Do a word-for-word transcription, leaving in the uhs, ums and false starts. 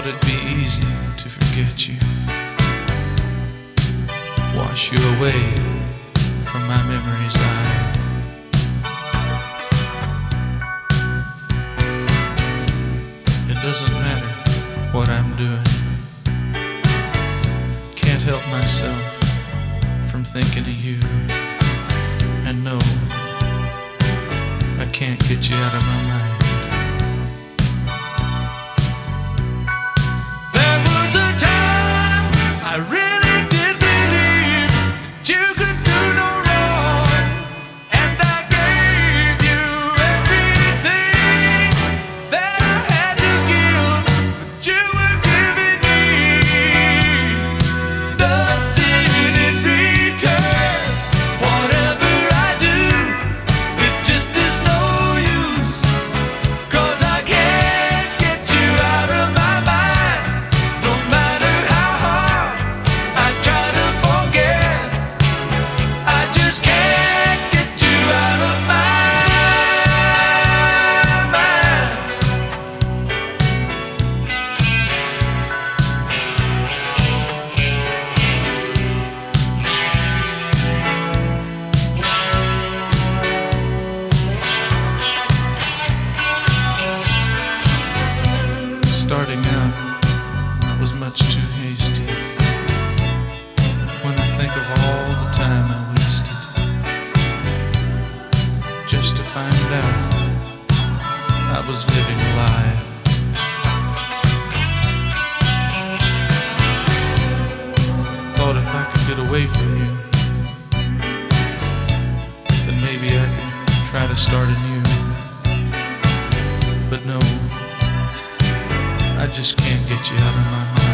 thought it'd be easy to forget you, wash you away from my memory's eye. It doesn't matter what I'm doing, can't help myself from thinking of you. And no, I can't get you out of my mind. There was a time I really did believe that you could do no wrong, and I gave you everything that I had to give, but you were giving me nothing in return. Whatever I do, it just is no use, 'cause I can't get you out of my mind. No matter how hard I try to forget, I just can't get you out of my mind. Starting out, I was much too hasty. When I think of all the time I wasted just to find out I was living a lie. Thought if I could get away from you, then maybe I could try to start anew. But no, I just can't get you out of my mind.